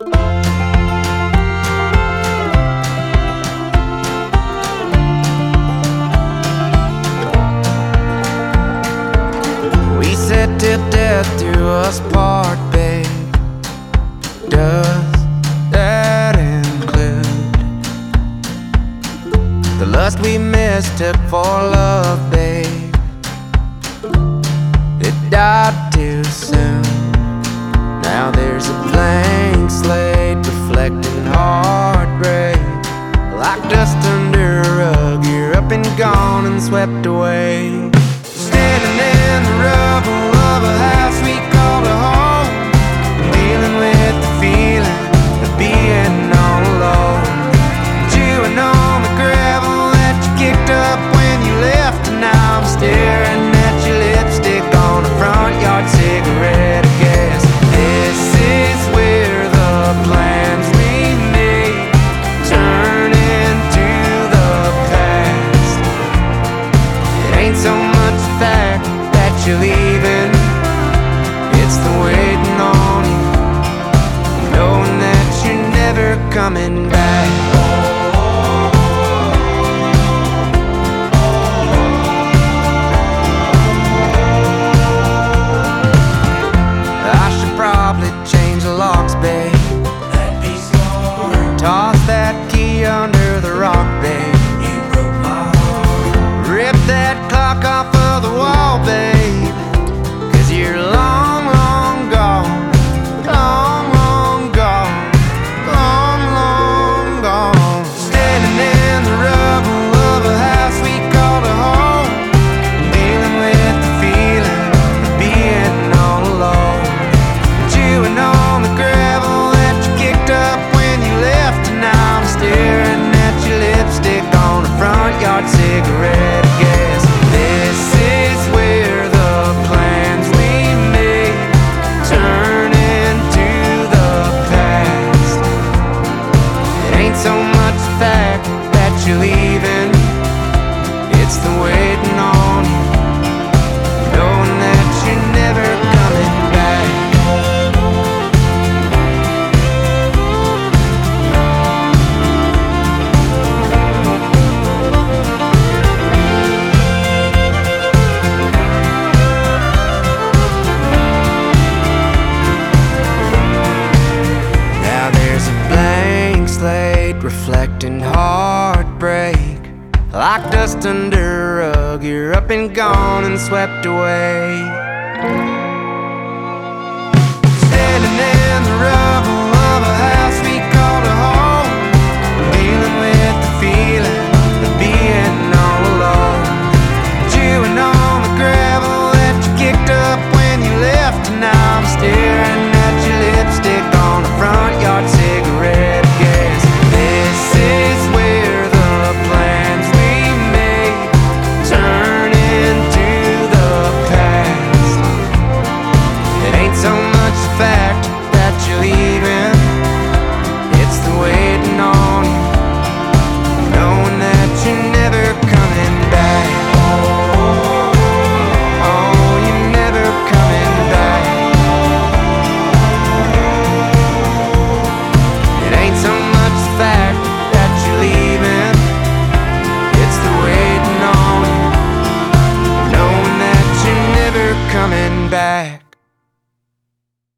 We said till death do us part, babe. Does that include the lust we mistook for love, babe? It died too soon. Now there's a blank slate reflecting heartbreak. Like dust under a rug, you're up and gone and swept away. Standing in the rubble of a house we called a home, dealing with the feeling of being all alone, chewing on the gravel that you kicked up when you left. And now I'm staring at your lipstick on a front yard cigarette. I guess this is where the plans we made turn into the past. It ain't so much the fact that you're leaving, it's the waiting on you, knowing that you're never coming back. I should probably change the locks, babe. That'd be smart. Toss that key under the rock, babe. You broke my heart. Rip that clock off of the wall, babe. 'Cause you're long, long gone. Long, long gone. Long, long gone. Standing in the rubble of a house we called a home, dealing with the feeling of being all alone, chewing on the gravel that you kicked up when you left. And now I'm staring at your lipstick on a front yard cigarette. I guess this is where the plans we made turn into the past. It ain't so much the fact that you're leaving, it's the waiting on you, knowing that you're never coming back. Now there's a blank slate reflecting heartbreak. Like dust under a rug, you're up and gone and swept away. Standing in the rubble